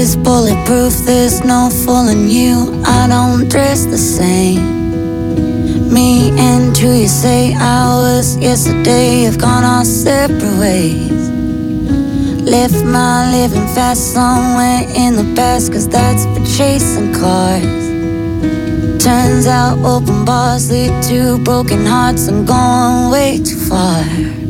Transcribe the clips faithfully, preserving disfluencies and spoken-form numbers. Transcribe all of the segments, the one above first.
is bulletproof, there's no fooling you. I don't dress the same. Me and who you say I was yesterday have gone our separate ways. Left my living fast somewhere in the past, cause that's for chasing cars. Turns out open bars lead to broken hearts. I'm going way too far.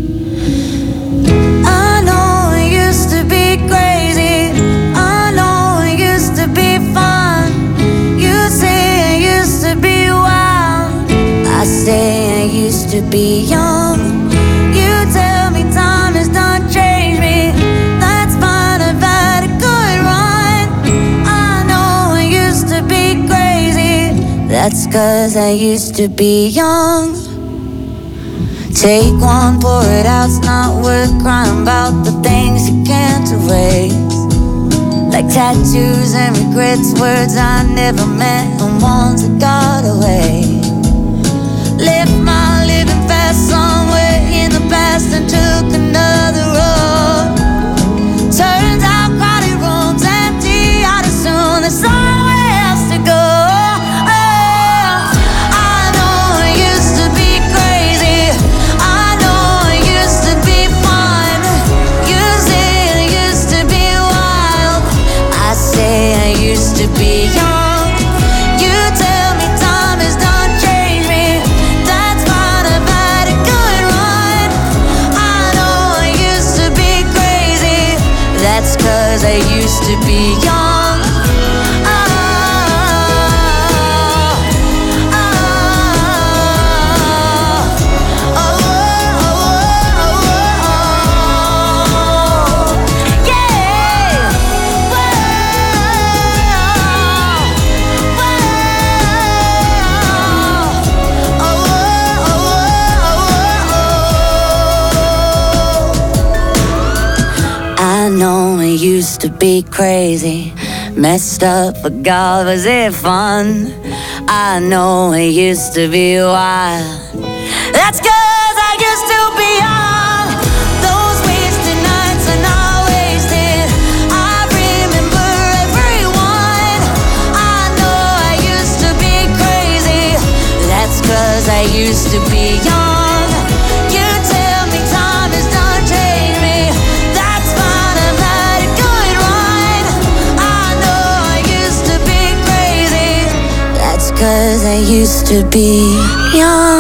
I know it used to be crazy, I know it used to be fun. You say I used to be wild, I say I used to be young. You tell me time has done changed me, that's fine, I've had a good run. I know I used to be crazy, that's cause I used to be young. Take one, pour it out, it's not worth crying about the things you can't erase. Like tattoos and regrets, words I never meant and ones that got away. Left my living fast somewhere in the past and took another road. Turns out crowded rooms empty out as soon, there's somewhere else to go. To be young, you tell me time has done changed me, that's fine, I've had a good run. I know I used to be crazy, that's cause I used to be young. I know it used to be crazy, messed up, but God, was it fun? I know it used to be wild, that's cause I used to be young. Those wasted nights are not wasted, I remember everyone. I know I used to be crazy, that's cause I used to be young. You tell me time has done changed me, that's fine, I've had a good run. I know I used to be crazy, that's cause I used to be young.